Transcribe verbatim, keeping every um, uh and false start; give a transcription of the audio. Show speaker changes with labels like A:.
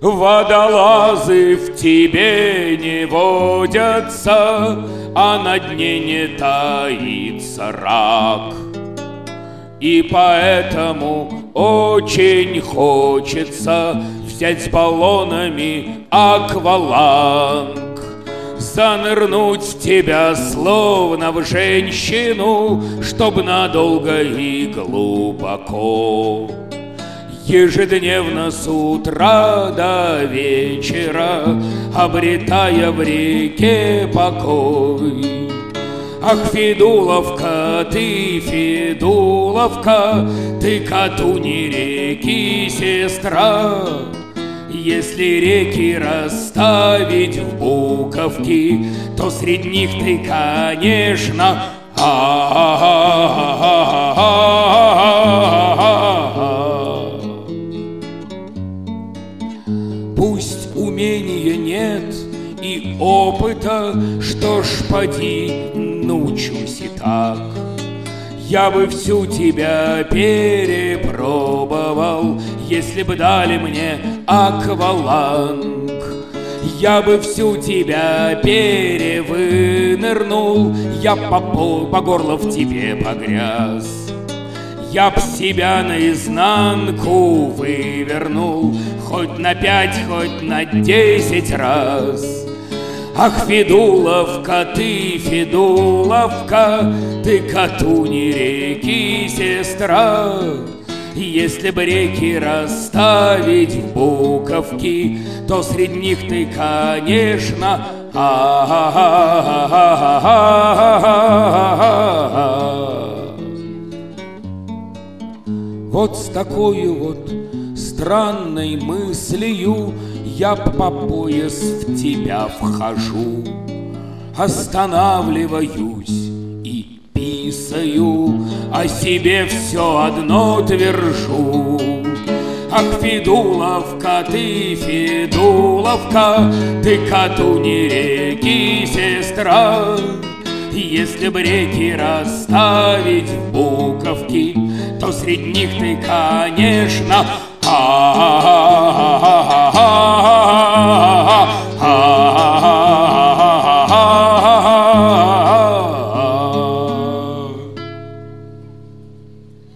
A: Водолазы в тебе не водятся, а на дне не таится рак. И поэтому очень хочется взять с баллонами акваланг, занырнуть в тебя словно в женщину, чтоб надолго и глубоко. Ежедневно с утра до вечера, обретая в реке покой. Ах, Федуловка, ты, Федуловка, ты коту не реки сестра. Если реки расставить в буковки, то среди них ты, конечно, пусть умения нет и опыта, что ж, поди, научусь и так. Я бы всю тебя перепробовал, если бы дали мне акваланг. Я бы всю тебя перевынырнул, я по, пол, по горло в тебе погряз. Я б себя наизнанку вывернул, хоть на пять, хоть на десять раз. Ах, Федуловка, ты, Федуловка, ты коту не реки сестра. Если бы реки расставить в буковки, то среди них ты, конечно, вот с такой вот странной мыслью я по пояс в тебя вхожу, останавливаюсь и писаю, о себе все одно твержу. Ах, Федуловка, ты, Федуловка, ты коту не реки сестра. Если бы реки расставить в буковки, то среди них ты, конечно, а